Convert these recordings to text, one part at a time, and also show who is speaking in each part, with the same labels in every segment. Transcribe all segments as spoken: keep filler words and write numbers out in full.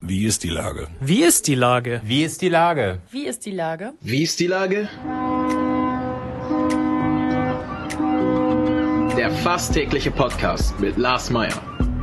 Speaker 1: Wie ist die Lage?
Speaker 2: Wie ist die Lage?
Speaker 3: Wie ist die Lage?
Speaker 4: Wie ist die Lage?
Speaker 5: Wie ist die Lage? Der fast tägliche Podcast mit Lars Meyer.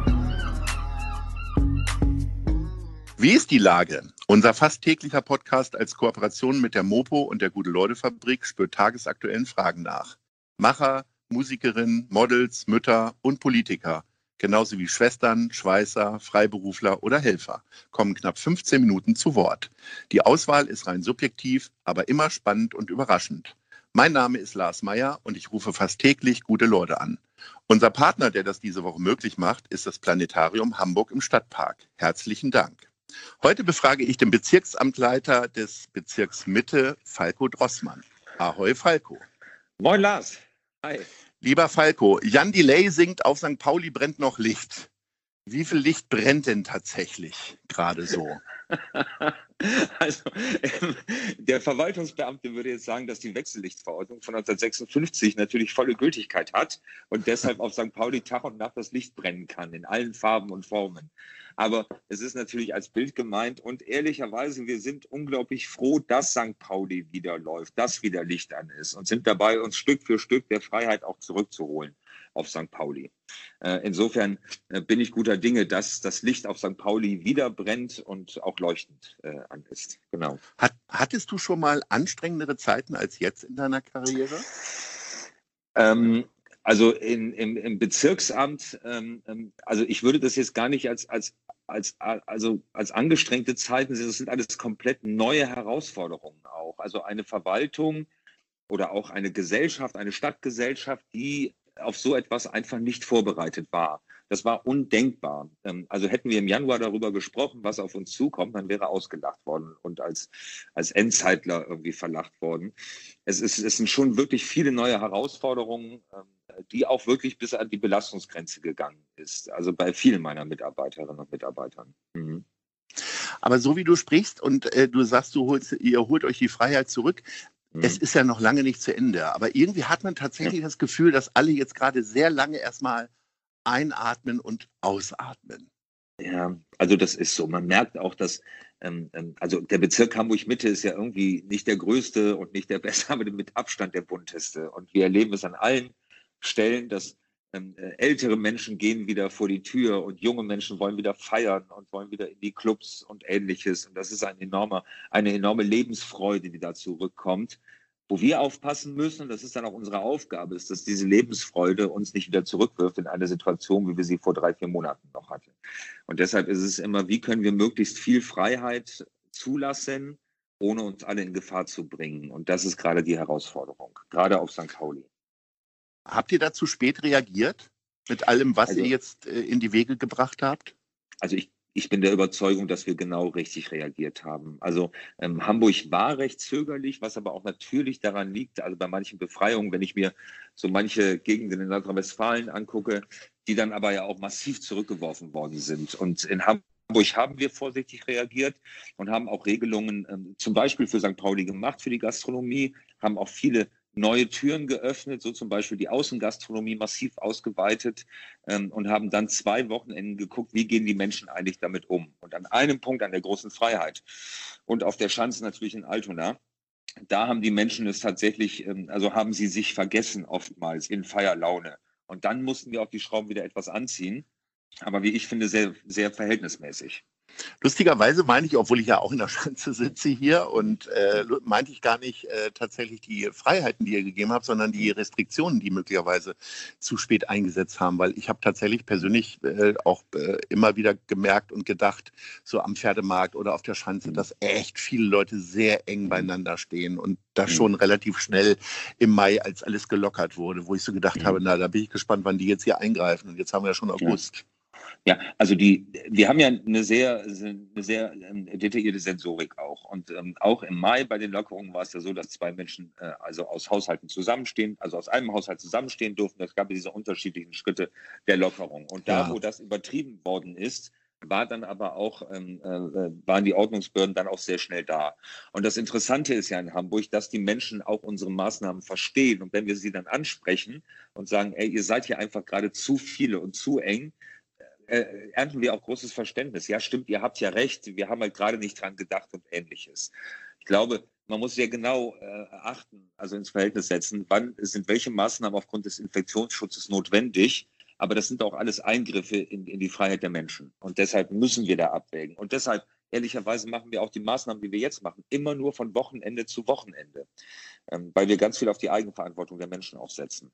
Speaker 6: Wie ist die Lage? Unser fast täglicher Podcast als Kooperation mit der Mopo und der Gute-Leute-Fabrik spürt tagesaktuellen Fragen nach. Macher, Musikerinnen, Models, Mütter und Politiker, genauso wie Schwestern, Schweißer, Freiberufler oder Helfer, kommen knapp fünfzehn Minuten zu Wort. Die Auswahl ist rein subjektiv, aber immer spannend und überraschend. Mein Name ist Lars Meyer und ich rufe fast täglich gute Leute an. Unser Partner, der das diese Woche möglich macht, ist das Planetarium Hamburg im Stadtpark. Herzlichen Dank. Heute befrage ich den Bezirksamtleiter des Bezirks Mitte, Falko Drossmann. Ahoi, Falko.
Speaker 7: Moin, Lars. Hi.
Speaker 6: Lieber Falko, Jan Delay singt, auf Sankt Pauli brennt noch Licht. Wie viel Licht brennt denn tatsächlich gerade so?
Speaker 7: Also, ähm, der Verwaltungsbeamte würde jetzt sagen, dass die Wechsellichtverordnung von neunzehnhundertsechsundfünfzig natürlich volle Gültigkeit hat und deshalb auf Sankt Pauli Tag und Nacht das Licht brennen kann, in allen Farben und Formen. Aber es ist natürlich als Bild gemeint und ehrlicherweise, wir sind unglaublich froh, dass Sankt Pauli wieder läuft, dass wieder Licht an ist und sind dabei, uns Stück für Stück der Freiheit auch zurückzuholen auf Sankt Pauli. Äh, insofern äh, bin ich guter Dinge, dass das Licht auf Sankt Pauli wieder brennt und auch leuchtend äh, an ist. Genau.
Speaker 6: Hat, hattest du schon mal anstrengendere Zeiten als jetzt in deiner Karriere?
Speaker 7: Ähm, also in, im, im Bezirksamt, ähm, also ich würde das jetzt gar nicht als, als, als, also als angestrengte Zeiten sehen, das sind alles komplett neue Herausforderungen auch. Also eine Verwaltung oder auch eine Gesellschaft, eine Stadtgesellschaft, die auf so etwas einfach nicht vorbereitet war. Das war undenkbar. Also hätten wir im Januar darüber gesprochen, was auf uns zukommt, dann wäre ausgelacht worden und als, als Endzeitler irgendwie verlacht worden. Es, ist, es sind schon wirklich viele neue Herausforderungen, die auch wirklich bis an die Belastungsgrenze gegangen ist. Also bei vielen meiner Mitarbeiterinnen und Mitarbeitern. Mhm.
Speaker 6: Aber so wie du sprichst und äh, du sagst, du holst, ihr holt euch die Freiheit zurück, es ist ja noch lange nicht zu Ende, aber irgendwie hat man tatsächlich das Gefühl, dass alle jetzt gerade sehr lange erstmal einatmen und ausatmen.
Speaker 7: Ja, also das ist so. Man merkt auch, dass ähm, also der Bezirk Hamburg-Mitte ist ja irgendwie nicht der größte und nicht der beste, aber mit Abstand der bunteste. Und wir erleben es an allen Stellen, dass ähm, ältere Menschen gehen wieder vor die Tür und junge Menschen wollen wieder feiern und wollen wieder in die Clubs und Ähnliches. Und das ist ein enormer, eine enorme Lebensfreude, die da zurückkommt. Wo wir aufpassen müssen, und das ist dann auch unsere Aufgabe, ist, dass diese Lebensfreude uns nicht wieder zurückwirft in eine Situation, wie wir sie vor drei, vier Monaten noch hatten. Und deshalb ist es immer, wie können wir möglichst viel Freiheit zulassen, ohne uns alle in Gefahr zu bringen. Und das ist gerade die Herausforderung, gerade auf Sankt Pauli.
Speaker 6: Habt ihr da zu spät reagiert mit allem, was
Speaker 7: also,
Speaker 6: ihr jetzt äh, in die Wege gebracht habt?
Speaker 7: Also ich Ich bin der Überzeugung, dass wir genau richtig reagiert haben. Also ähm, Hamburg war recht zögerlich, was aber auch natürlich daran liegt, also bei manchen Befreiungen, wenn ich mir so manche Gegenden in Nordrhein-Westfalen angucke, die dann aber ja auch massiv zurückgeworfen worden sind. Und in Hamburg haben wir vorsichtig reagiert und haben auch Regelungen ähm, zum Beispiel für Sankt Pauli gemacht, für die Gastronomie, haben auch viele neue Türen geöffnet, so zum Beispiel die Außengastronomie massiv ausgeweitet ähm, und haben dann zwei Wochenenden geguckt, wie gehen die Menschen eigentlich damit um. Und an einem Punkt, an der großen Freiheit und auf der Schanze natürlich in Altona, da haben die Menschen es tatsächlich, ähm, also haben sie sich vergessen oftmals in Feierlaune. Und dann mussten wir auch die Schrauben wieder etwas anziehen, aber wie ich finde, sehr, sehr verhältnismäßig.
Speaker 6: Lustigerweise meine ich, obwohl ich ja auch in der Schanze sitze hier und äh, meinte ich gar nicht äh, tatsächlich die Freiheiten, die ihr gegeben habt, sondern die Restriktionen, die möglicherweise zu spät eingesetzt haben, weil ich habe tatsächlich persönlich äh, auch äh, immer wieder gemerkt und gedacht, so am Pferdemarkt oder auf der Schanze, dass echt viele Leute sehr eng beieinander stehen und das schon relativ schnell im Mai, als alles gelockert wurde, wo ich so gedacht habe, na, da bin ich gespannt, wann die jetzt hier eingreifen und jetzt haben wir ja schon August.
Speaker 7: Ja. Ja, also die, wir haben ja eine sehr, eine sehr ähm, detaillierte Sensorik auch. Und ähm, auch im Mai bei den Lockerungen war es ja so, dass zwei Menschen äh, also aus Haushalten zusammenstehen, also aus einem Haushalt zusammenstehen durften. Es gab diese unterschiedlichen Schritte der Lockerung. Und da, ja. wo das übertrieben worden ist, war dann aber auch, ähm, äh, waren die Ordnungsbehörden dann auch sehr schnell da. Und das Interessante ist ja in Hamburg, dass die Menschen auch unsere Maßnahmen verstehen. Und wenn wir sie dann ansprechen und sagen, ey, ihr seid hier einfach gerade zu viele und zu eng, äh, ernten wir auch großes Verständnis. Ja, stimmt, ihr habt ja recht, wir haben halt gerade nicht dran gedacht und Ähnliches. Ich glaube, man muss sehr genau äh, achten, also ins Verhältnis setzen, wann sind welche Maßnahmen aufgrund des Infektionsschutzes notwendig. Aber das sind auch alles Eingriffe in, in die Freiheit der Menschen. Und deshalb müssen wir da abwägen. Und deshalb, ehrlicherweise, machen wir auch die Maßnahmen, die wir jetzt machen, immer nur von Wochenende zu Wochenende. Ähm, weil wir ganz viel auf die Eigenverantwortung der Menschen auch setzen.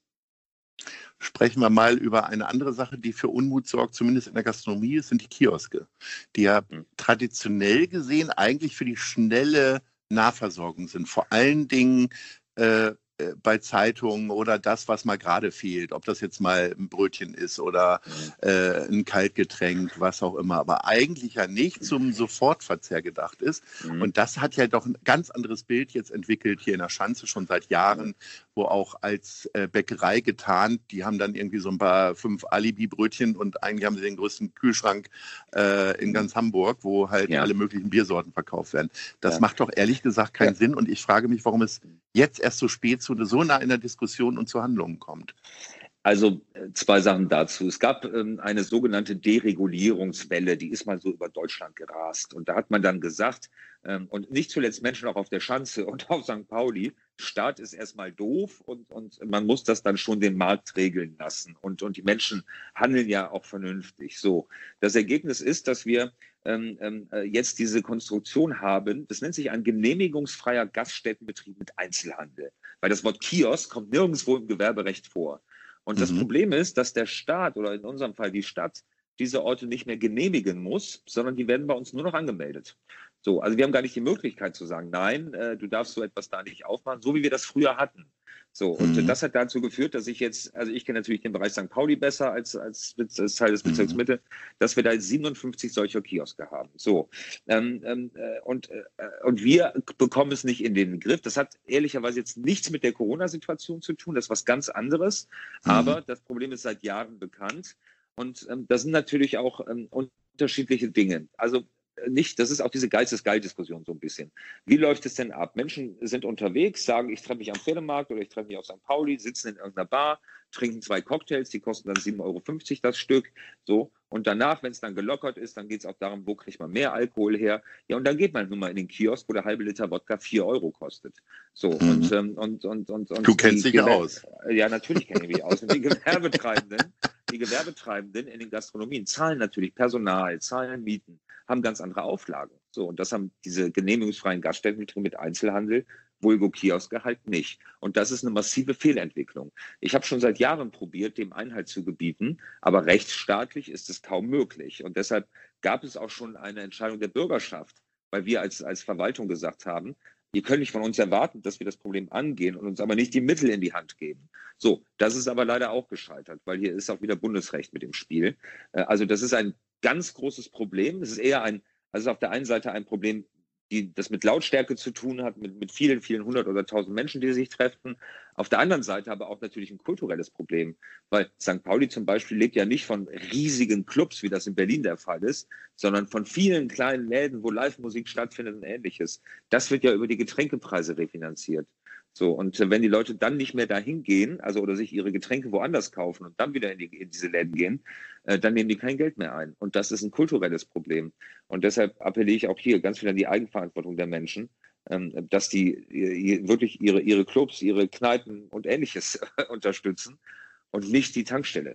Speaker 6: Sprechen wir mal über eine andere Sache, die für Unmut sorgt, zumindest in der Gastronomie, das sind die Kioske, die ja hm. traditionell gesehen eigentlich für die schnelle Nahversorgung sind. Vor allen Dingen äh, bei Zeitungen oder das, was mal gerade fehlt, ob das jetzt mal ein Brötchen ist oder äh, ein Kaltgetränk, was auch immer, aber eigentlich ja nicht zum Sofortverzehr gedacht ist. Mhm. Und das hat ja doch ein ganz anderes Bild jetzt entwickelt hier in der Schanze schon seit Jahren, wo auch als äh, Bäckerei getarnt, die haben dann irgendwie so ein paar fünf Alibi-Brötchen und eigentlich haben sie den größten Kühlschrank äh, in ganz Hamburg, wo halt ja. alle möglichen Biersorten verkauft werden. Das ja. macht doch ehrlich gesagt keinen ja. Sinn und ich frage mich, warum es jetzt erst so spät zu so nah in der Diskussion und zu Handlungen kommt.
Speaker 7: Also zwei Sachen dazu. Es gab ähm, eine sogenannte Deregulierungswelle, die ist mal so über Deutschland gerast. Und da hat man dann gesagt, ähm, und nicht zuletzt Menschen auch auf der Schanze und auf Sankt Pauli, Staat ist erstmal doof und, und man muss das dann schon den Markt regeln lassen. Und, und die Menschen handeln ja auch vernünftig. So, das Ergebnis ist, dass wir ähm, äh, jetzt diese Konstruktion haben, das nennt sich ein genehmigungsfreier Gaststättenbetrieb mit Einzelhandel. Weil das Wort Kiosk kommt nirgendwo im Gewerberecht vor. Und das mhm. Problem ist, dass der Staat oder in unserem Fall die Stadt diese Orte nicht mehr genehmigen muss, sondern die werden bei uns nur noch angemeldet. So, also wir haben gar nicht die Möglichkeit zu sagen, nein, äh, du darfst so etwas da nicht aufmachen, so wie wir das früher hatten. So, und mhm. das hat dazu geführt, dass ich jetzt, also ich kenne natürlich den Bereich Sankt Pauli besser als, als, als Teil des Bezirks Mitte, mhm. dass wir da siebenundfünfzig solcher Kioske haben. So, ähm, ähm, und, äh, und wir bekommen es nicht in den Griff. Das hat ehrlicherweise jetzt nichts mit der Corona-Situation zu tun, das ist was ganz anderes, mhm. aber das Problem ist seit Jahren bekannt und ähm, das sind natürlich auch ähm, unterschiedliche Dinge. Also nicht, das ist auch diese Geistes-Geil-Diskussion so ein bisschen. Wie läuft es denn ab? Menschen sind unterwegs, sagen, ich treffe mich am Pferdemarkt oder ich treffe mich auf Sankt Pauli, sitzen in irgendeiner Bar, trinken zwei Cocktails, die kosten dann sieben Euro fünfzig das Stück. So. Und danach, wenn es dann gelockert ist, dann geht es auch darum, wo kriegt man mehr Alkohol her. Ja, und dann geht man nun mal in den Kiosk, wo der halbe Liter Wodka vier Euro kostet. So, mhm. und, ähm, und, und, und, und
Speaker 6: du kennst dich ja aus.
Speaker 7: Ja, natürlich kenne ich mich aus. Und die Gewerbetreibenden, die Gewerbetreibenden in den Gastronomien zahlen natürlich Personal, zahlen Mieten, haben ganz andere Auflagen. So, und das haben diese genehmigungsfreien Gaststättenbetriebe mit Einzelhandel, vulgo Kioske halt nicht. Und das ist eine massive Fehlentwicklung. Ich habe schon seit Jahren probiert, dem Einhalt zu gebieten, aber rechtsstaatlich ist es kaum möglich. Und deshalb gab es auch schon eine Entscheidung der Bürgerschaft, weil wir als, als Verwaltung gesagt haben, ihr könnt nicht von uns erwarten, dass wir das Problem angehen und uns aber nicht die Mittel in die Hand geben. So, das ist aber leider auch gescheitert, weil hier ist auch wieder Bundesrecht mit im Spiel. Also das ist ein ganz großes Problem. Es ist eher ein, also auf der einen Seite ein Problem, die das mit Lautstärke zu tun hat, mit, mit vielen, vielen hundert oder tausend Menschen, die sich treffen. Auf der anderen Seite aber auch natürlich ein kulturelles Problem, weil Sankt Pauli zum Beispiel lebt ja nicht von riesigen Clubs, wie das in Berlin der Fall ist, sondern von vielen kleinen Läden, wo Live-Musik stattfindet und Ähnliches. Das wird ja über die Getränkepreise refinanziert. So, und wenn die Leute dann nicht mehr dahin gehen, also oder sich ihre Getränke woanders kaufen und dann wieder in, die, in diese Läden gehen, äh, dann nehmen die kein Geld mehr ein. Und das ist ein kulturelles Problem. Und deshalb appelliere ich auch hier ganz viel an die Eigenverantwortung der Menschen, ähm, dass die äh, wirklich ihre, ihre Clubs, ihre Kneipen und Ähnliches unterstützen und nicht die Tankstelle.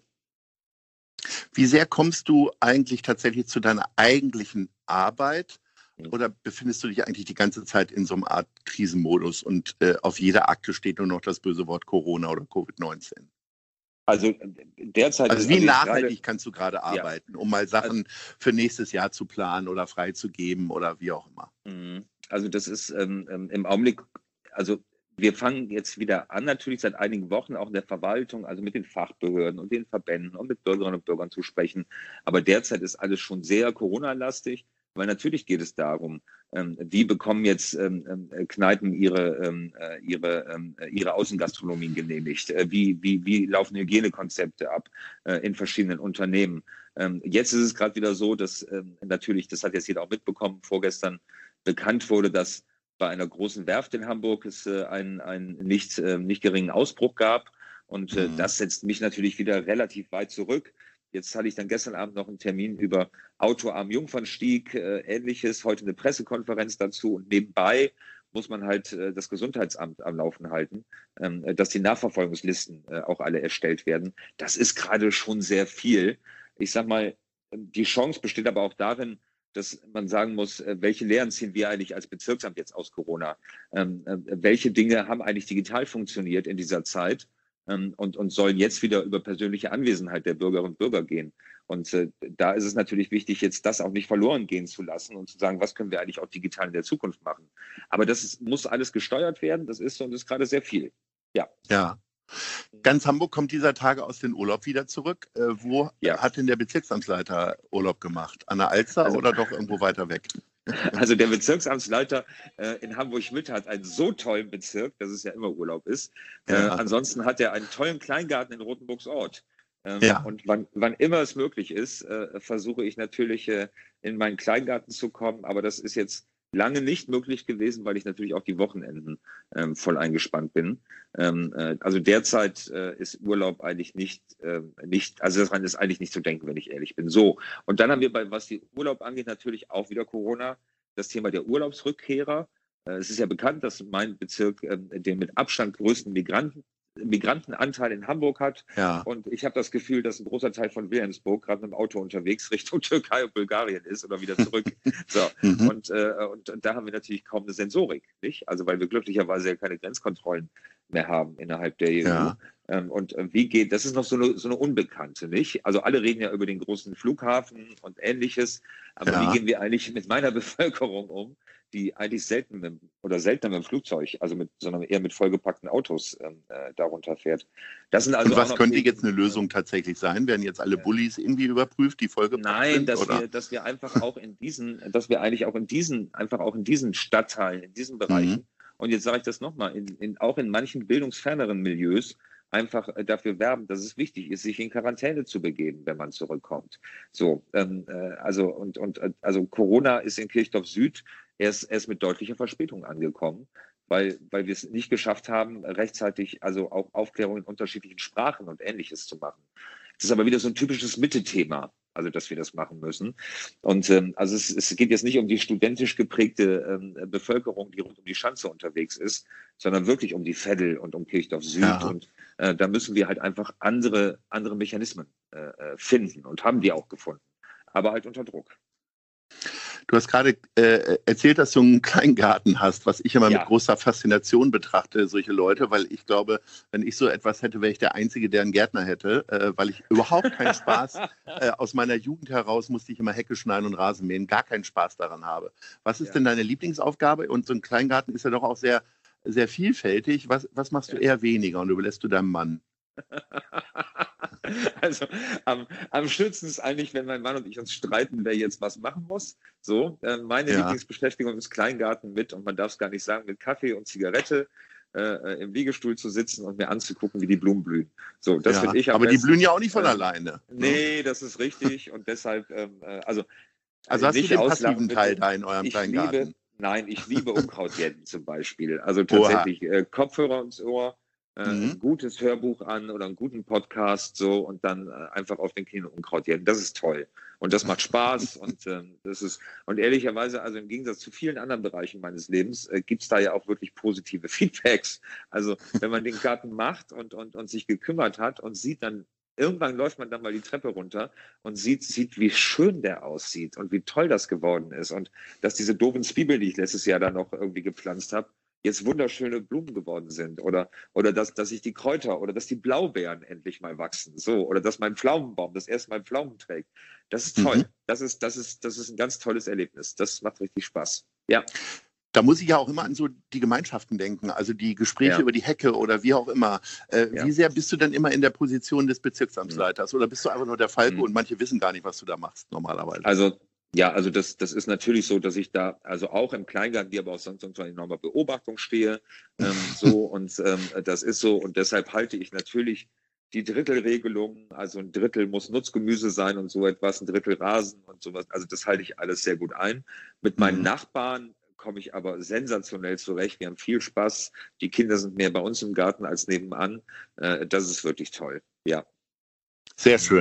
Speaker 6: Wie sehr kommst du eigentlich tatsächlich zu deiner eigentlichen Arbeit? Oder befindest du dich eigentlich die ganze Zeit in so einer Art Krisenmodus und äh, auf jeder Akte steht nur noch das böse Wort Corona oder Covid neunzehn?
Speaker 7: Also derzeit...
Speaker 6: Also wie also nachhaltig kannst du gerade arbeiten, ja. um mal Sachen also, für nächstes Jahr zu planen oder freizugeben oder wie auch immer?
Speaker 7: Also das ist ähm, im Augenblick, also wir fangen jetzt wieder an, natürlich seit einigen Wochen auch in der Verwaltung, also mit den Fachbehörden und den Verbänden und mit Bürgerinnen und Bürgern zu sprechen. Aber derzeit ist alles schon sehr Corona-lastig. Weil natürlich geht es darum, ähm, wie bekommen jetzt ähm, äh, Kneipen ihre, ähm, äh, ihre, ähm, ihre Außengastronomien genehmigt? Äh, wie, wie, wie laufen Hygienekonzepte ab äh, in verschiedenen Unternehmen? Ähm, jetzt ist es gerade wieder so, dass ähm, natürlich, das hat jetzt jeder auch mitbekommen, vorgestern bekannt wurde, dass bei einer großen Werft in Hamburg es äh, einen, einen nicht, äh, nicht geringen Ausbruch gab. Und äh, mhm. das setzt mich natürlich wieder relativ weit zurück. Jetzt hatte ich dann gestern Abend noch einen Termin über Auto am Jungfernstieg, äh, ähnliches, heute eine Pressekonferenz dazu und nebenbei muss man halt äh, das Gesundheitsamt am Laufen halten, ähm, dass die Nachverfolgungslisten äh, auch alle erstellt werden. Das ist gerade schon sehr viel. Ich sag mal, die Chance besteht aber auch darin, dass man sagen muss, äh, welche Lehren ziehen wir eigentlich als Bezirksamt jetzt aus Corona? Ähm, äh, welche Dinge haben eigentlich digital funktioniert in dieser Zeit? Und, und sollen jetzt wieder über persönliche Anwesenheit der Bürgerinnen und Bürger gehen. Und äh, da ist es natürlich wichtig, jetzt das auch nicht verloren gehen zu lassen und zu sagen, was können wir eigentlich auch digital in der Zukunft machen. Aber das ist, muss alles gesteuert werden, das ist so und das ist gerade sehr viel. Ja.
Speaker 6: Ja. Ganz Hamburg kommt dieser Tage aus dem Urlaub wieder zurück. Äh, wo
Speaker 7: ja.
Speaker 6: hat denn der Bezirksamtsleiter Urlaub gemacht? An der Alster also, oder doch irgendwo weiter weg?
Speaker 7: Also der Bezirksamtsleiter äh, in Hamburg-Mitte hat einen so tollen Bezirk, dass es ja immer Urlaub ist. Äh, ja. Ansonsten hat er einen tollen Kleingarten in Rothenburgsort. Ähm, ja. Und wann, wann immer es möglich ist, äh, versuche ich natürlich äh, in meinen Kleingarten zu kommen. Aber das ist jetzt lange nicht möglich gewesen, weil ich natürlich auch die Wochenenden ähm, voll eingespannt bin. Ähm, äh, also derzeit äh, ist Urlaub eigentlich nicht, äh, nicht, also daran ist eigentlich nicht zu denken, wenn ich ehrlich bin. So, und dann haben wir, bei was die Urlaub angeht, natürlich auch wieder Corona, das Thema der Urlaubsrückkehrer. Äh, es ist ja bekannt, dass mein Bezirk äh, den mit Abstand größten Migranten Migrantenanteil in Hamburg hat.
Speaker 6: Ja.
Speaker 7: Und ich habe das Gefühl, dass ein großer Teil von Wilhelmsburg gerade mit dem Auto unterwegs Richtung Türkei und Bulgarien ist oder wieder zurück. so.
Speaker 6: mhm.
Speaker 7: und, äh, und, und da haben wir natürlich kaum eine Sensorik, nicht? Also weil wir glücklicherweise ja keine Grenzkontrollen mehr haben innerhalb der E U.
Speaker 6: Ja.
Speaker 7: Ähm, und äh, wie geht, das ist noch so eine, so eine Unbekannte, nicht? Also alle reden ja über den großen Flughafen und Ähnliches. Aber
Speaker 6: ja.
Speaker 7: wie gehen wir eigentlich mit meiner Bevölkerung um, die eigentlich selten mit, oder seltener mit dem Flugzeug, also mit, sondern eher mit vollgepackten Autos ähm, äh, darunter fährt. Das sind also
Speaker 6: und was könnte
Speaker 7: die,
Speaker 6: jetzt eine Lösung tatsächlich sein? Werden jetzt alle Bullis irgendwie überprüft, die vollgepackt
Speaker 7: Nein,
Speaker 6: sind?
Speaker 7: dass
Speaker 6: oder?
Speaker 7: wir, dass wir einfach auch in diesen, dass wir eigentlich auch in diesen, einfach auch in diesen Stadtteilen, in diesen Bereichen, mhm. und jetzt sage ich das nochmal, in, in, auch in manchen bildungsferneren Milieus einfach dafür werben, dass es wichtig ist, sich in Quarantäne zu begeben, wenn man zurückkommt. So, ähm, äh, also und und also Corona ist in Kirchdorf Süd erst erst mit deutlicher Verspätung angekommen, weil weil wir es nicht geschafft haben, rechtzeitig also auch Aufklärung in unterschiedlichen Sprachen und Ähnliches zu machen. Das ist aber wieder so ein typisches Mitte-Thema, also dass wir das machen müssen. Und ähm, also es, es geht jetzt nicht um die studentisch geprägte ähm, Bevölkerung, die rund um die Schanze unterwegs ist, sondern wirklich um die Veddel und um Kirchdorf Süd. Ja. Und äh, da müssen wir halt einfach andere, andere Mechanismen äh, finden und haben die auch gefunden, aber halt unter Druck.
Speaker 6: Du hast gerade äh, erzählt, dass du einen Kleingarten hast, was ich immer
Speaker 7: Ja.
Speaker 6: mit großer Faszination betrachte, solche Leute, weil ich glaube, wenn ich so etwas hätte, wäre ich der Einzige, der einen Gärtner hätte, äh, weil ich überhaupt keinen Spaß, äh, aus meiner Jugend heraus musste ich immer Hecke schneiden und Rasen mähen, gar keinen Spaß daran habe. Was ist
Speaker 7: Ja.
Speaker 6: denn deine Lieblingsaufgabe? Und so ein Kleingarten ist ja doch auch sehr, sehr vielfältig. Was, was machst du
Speaker 7: Ja.
Speaker 6: eher weniger und überlässt du deinem Mann?
Speaker 7: Also am, am schönsten ist eigentlich, wenn mein Mann und ich uns streiten, wer jetzt was machen muss. So, äh, meine
Speaker 6: Ja.
Speaker 7: Lieblingsbeschäftigung ist Kleingarten mit, und man darf es gar nicht sagen, mit Kaffee und Zigarette äh, im Liegestuhl zu sitzen und mir anzugucken, wie die Blumen blühen. So, das
Speaker 6: Ja,
Speaker 7: finde ich am
Speaker 6: aber
Speaker 7: besten.
Speaker 6: die blühen ja auch nicht von
Speaker 7: äh,
Speaker 6: alleine.
Speaker 7: Nee, das ist richtig und deshalb, ähm, äh, also
Speaker 6: Also hast
Speaker 7: nicht
Speaker 6: du den
Speaker 7: auslachen,
Speaker 6: passiven Teil
Speaker 7: bitte.
Speaker 6: da in eurem
Speaker 7: Ich
Speaker 6: Kleingarten?
Speaker 7: liebe, nein, ich liebe Unkrautjäten zum Beispiel. Also tatsächlich äh, Kopfhörer ins Ohr, äh,
Speaker 6: Mhm.
Speaker 7: ein gutes Hörbuch an oder einen guten Podcast so und dann äh, einfach auf den Knien Unkraut jäten. Das ist toll und das macht Spaß und ähm, das ist und ehrlicherweise, also im Gegensatz zu vielen anderen Bereichen meines Lebens, äh, gibt es da ja auch wirklich positive Feedbacks. Also wenn man den Garten macht und, und, und sich gekümmert hat und sieht dann, irgendwann läuft man dann mal die Treppe runter und sieht, sieht, wie schön der aussieht und wie toll das geworden ist und dass diese doofen Zwiebeln, die ich letztes Jahr dann noch irgendwie gepflanzt habe, jetzt wunderschöne Blumen geworden sind oder, oder dass, dass sich die Kräuter oder dass die Blaubeeren endlich mal wachsen, so, oder dass mein Pflaumenbaum das erste Mal Pflaumen trägt. Das ist toll.
Speaker 6: Mhm.
Speaker 7: Das ist, das ist, das ist ein ganz tolles Erlebnis. Das macht richtig Spaß. Ja.
Speaker 6: Da muss ich ja auch immer an so die Gemeinschaften denken, also die Gespräche
Speaker 7: Ja.
Speaker 6: über die Hecke oder wie auch immer. Äh,
Speaker 7: Ja.
Speaker 6: Wie sehr bist du denn immer in der Position des Bezirksamtsleiters oder bist du einfach nur der Falke
Speaker 7: Mhm.
Speaker 6: und manche wissen gar nicht, was du da machst normalerweise?
Speaker 7: Also ja, also das, das ist natürlich so, dass ich da also auch im Kleingarten, die aber auch sonst unter enormer Beobachtung stehe. Ähm, so und ähm, das ist so und deshalb halte ich natürlich die Drittelregelung, also ein Drittel muss Nutzgemüse sein und so etwas, ein Drittel Rasen und sowas. Also das halte ich alles sehr gut ein. Mit meinen
Speaker 6: Mhm.
Speaker 7: Nachbarn komme ich aber sensationell zurecht. Wir haben viel Spaß. Die Kinder sind mehr bei uns im Garten als nebenan. Äh, das ist wirklich toll. Ja.
Speaker 6: Sehr schön.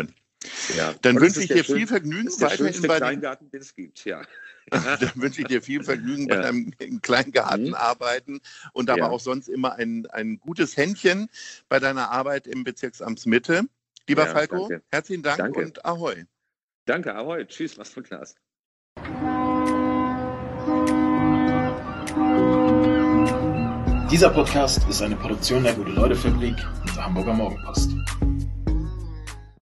Speaker 7: Ja.
Speaker 6: Dann
Speaker 7: Und
Speaker 6: wünsche
Speaker 7: es
Speaker 6: ich
Speaker 7: ist der
Speaker 6: dir
Speaker 7: schön-
Speaker 6: viel Vergnügen
Speaker 7: Das ist der
Speaker 6: weiterhin
Speaker 7: schönste
Speaker 6: bei den,
Speaker 7: Kleingarten, den es gibt, ja.
Speaker 6: dann wünsche ich dir viel Vergnügen bei
Speaker 7: Ja.
Speaker 6: deinem Kleingarten
Speaker 7: Mhm.
Speaker 6: arbeiten und aber
Speaker 7: Ja.
Speaker 6: auch sonst immer ein, ein gutes Händchen bei deiner Arbeit im Bezirksamt Mitte. Lieber
Speaker 7: Ja,
Speaker 6: Falco,
Speaker 7: danke.
Speaker 6: herzlichen Dank
Speaker 7: Danke.
Speaker 6: und Ahoi.
Speaker 7: Danke, ahoi, tschüss, mach's gut, Klaas.
Speaker 5: Dieser Podcast ist eine Produktion der Gute-Leute-Fabrik und der Hamburger Morgenpost.